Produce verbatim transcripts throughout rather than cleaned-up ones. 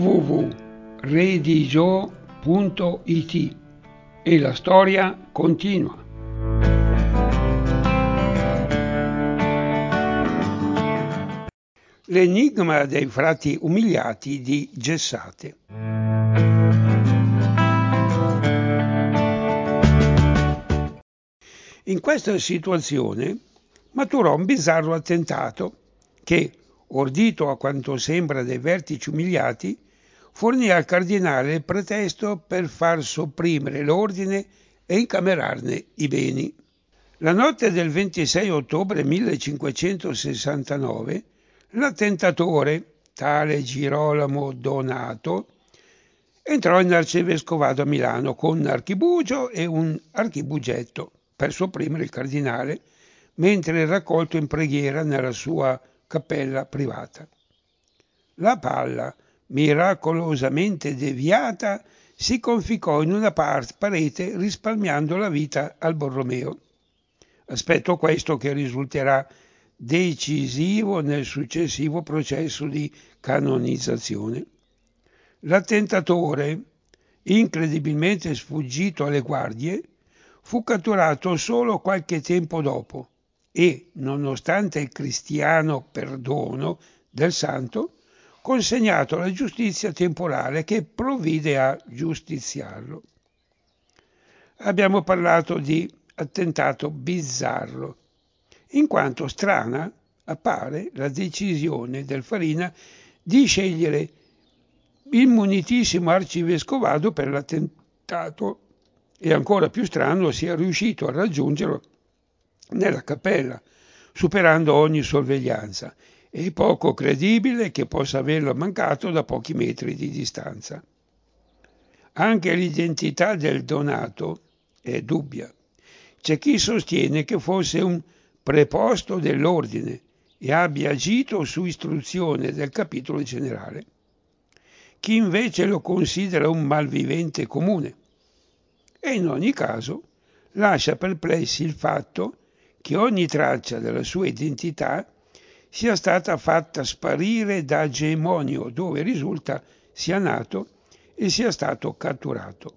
w w w punto redigio punto i t e la storia continua. L'enigma dei frati umiliati di Gessate. In questa situazione maturò un bizzarro attentato che, ordito a quanto sembra dai vertici umiliati, fornì al cardinale il pretesto per far sopprimere l'ordine e incamerarne i beni. La notte del ventisei ottobre millecinquecentosessantanove l'attentatore, tale Girolamo Donato, entrò in arcivescovado a Milano con un archibugio e un archibugetto per sopprimere il cardinale, mentre era raccolto in preghiera nella sua cappella privata. La palla, miracolosamente deviata, si conficcò in una parete risparmiando la vita al Borromeo. Aspetto questo che risulterà decisivo nel successivo processo di canonizzazione. L'attentatore, incredibilmente sfuggito alle guardie, fu catturato solo qualche tempo dopo e, nonostante il cristiano perdono del santo, consegnato alla giustizia temporale che provvide a giustiziarlo. Abbiamo parlato di attentato bizzarro, in quanto strana appare la decisione del Farina di scegliere il munitissimo arcivescovado per l'attentato, e ancora più strano sia riuscito a raggiungerlo nella cappella, superando ogni sorveglianza, e poco credibile che possa averlo mancato da pochi metri di distanza. Anche l'identità del Donato è dubbia. C'è chi sostiene che fosse un preposto dell'ordine e abbia agito su istruzione del capitolo generale. Chi invece lo considera un malvivente comune. E in ogni caso lascia perplessi il fatto che ogni traccia della sua identità sia stata fatta sparire da Gemonio, dove risulta sia nato e sia stato catturato.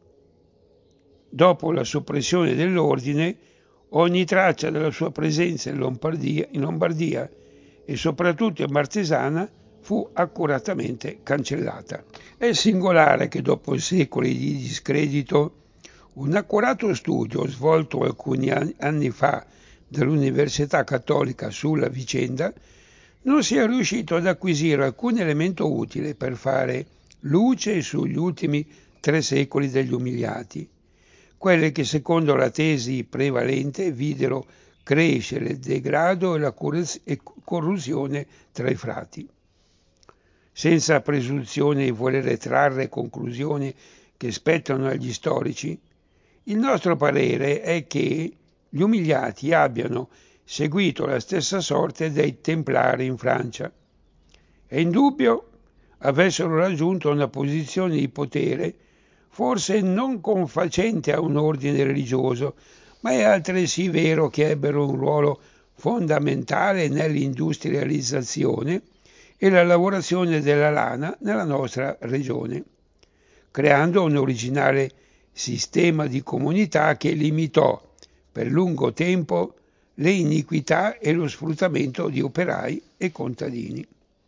Dopo la soppressione dell'ordine, ogni traccia della sua presenza in Lombardia, in Lombardia e soprattutto in Martesana fu accuratamente cancellata. È singolare che dopo secoli di discredito, un accurato studio svolto alcuni anni fa dall'Università Cattolica sulla vicenda non sia riuscito ad acquisire alcun elemento utile per fare luce sugli ultimi tre secoli degli umiliati, quelle che secondo la tesi prevalente videro crescere il degrado e la corruzione tra i frati. Senza presunzione di voler trarre conclusioni che spettano agli storici, il nostro parere è che gli umiliati abbiano seguito la stessa sorte dei Templari in Francia e in dubbio avessero raggiunto una posizione di potere forse non confacente a un ordine religioso, ma è altresì vero che ebbero un ruolo fondamentale nell'industrializzazione e la lavorazione della lana nella nostra regione, creando un originale sistema di comunità che limitò per lungo tempo le iniquità e lo sfruttamento di operai e contadini.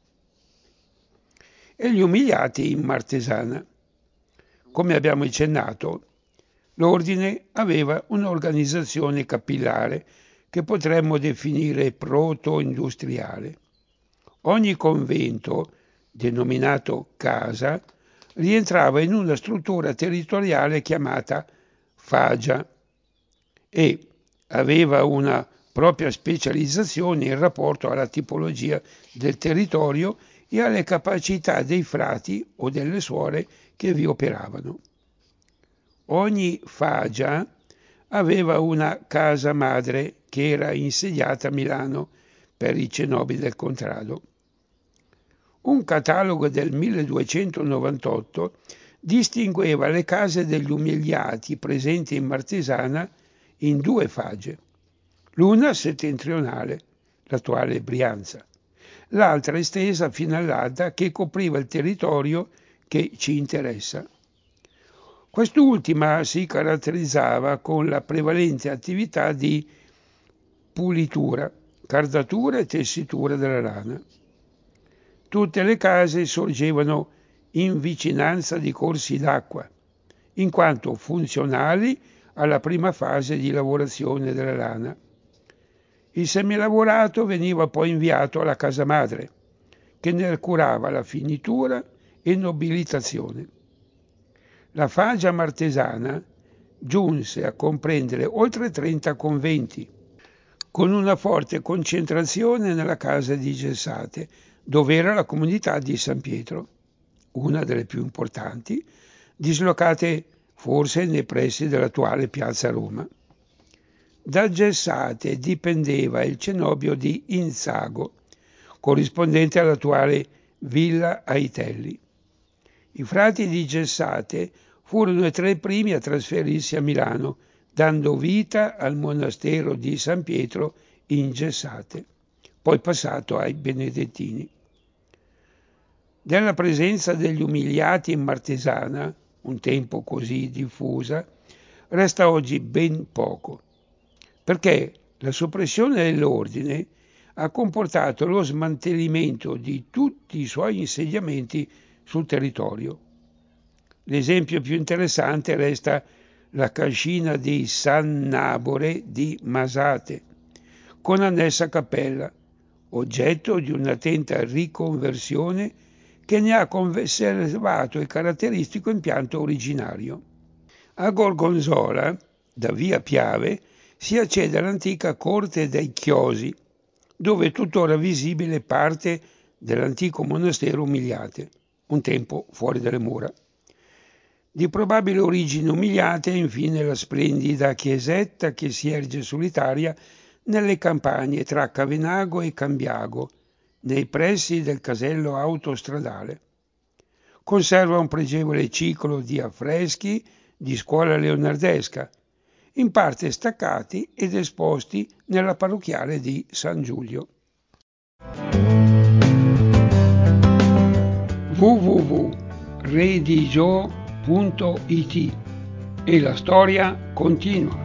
E gli umiliati in Martesana. Come abbiamo accennato, l'ordine aveva un'organizzazione capillare che potremmo definire proto-industriale. Ogni convento, denominato casa, rientrava in una struttura territoriale chiamata fagia e aveva una propria specializzazione in rapporto alla tipologia del territorio e alle capacità dei frati o delle suore che vi operavano. Ogni fagia aveva una casa madre che era insediata a Milano per i cenobili del contrado. Un catalogo del milleduecentonovantotto distingueva le case degli umiliati presenti in Martesana in due fagie, l'una settentrionale, l'attuale Brianza, l'altra estesa fino all'Adda che copriva il territorio che ci interessa. Quest'ultima si caratterizzava con la prevalente attività di pulitura, cardatura e tessitura della lana. Tutte le case sorgevano in vicinanza di corsi d'acqua, in quanto funzionali alla prima fase di lavorazione della lana. Il semilavorato veniva poi inviato alla casa madre, che ne curava la finitura e nobilitazione. La fagia martesana giunse a comprendere oltre trenta conventi, con una forte concentrazione nella casa di Gessate, dove era la comunità di San Pietro, una delle più importanti, dislocate forse nei pressi dell'attuale piazza Roma. Da Gessate dipendeva il cenobio di Inzago, corrispondente all'attuale Villa Aitelli. I frati di Gessate furono tra i primi a trasferirsi a Milano, dando vita al monastero di San Pietro in Gessate, poi passato ai Benedettini. Della presenza degli umiliati in Martesana, un tempo così diffusa, resta oggi ben poco, perché la soppressione dell'ordine ha comportato lo smantellamento di tutti i suoi insediamenti sul territorio. L'esempio più interessante resta la cascina di San Nabore di Masate, con annessa cappella, oggetto di un'attenta riconversione che ne ha conservato il caratteristico impianto originario. A Gorgonzola, da via Piave, si accede all'antica corte dei Chiosi, dove è tuttora visibile parte dell'antico monastero Umiliate, un tempo fuori dalle mura. Di probabile origine Umiliate è infine la splendida chiesetta che si erge solitaria nelle campagne tra Cavenago e Cambiago, nei pressi del casello autostradale. Conserva un pregevole ciclo di affreschi di scuola leonardesca, in parte staccati ed esposti nella parrocchiale di San Giulio. w w w punto redigio punto it E la storia continua.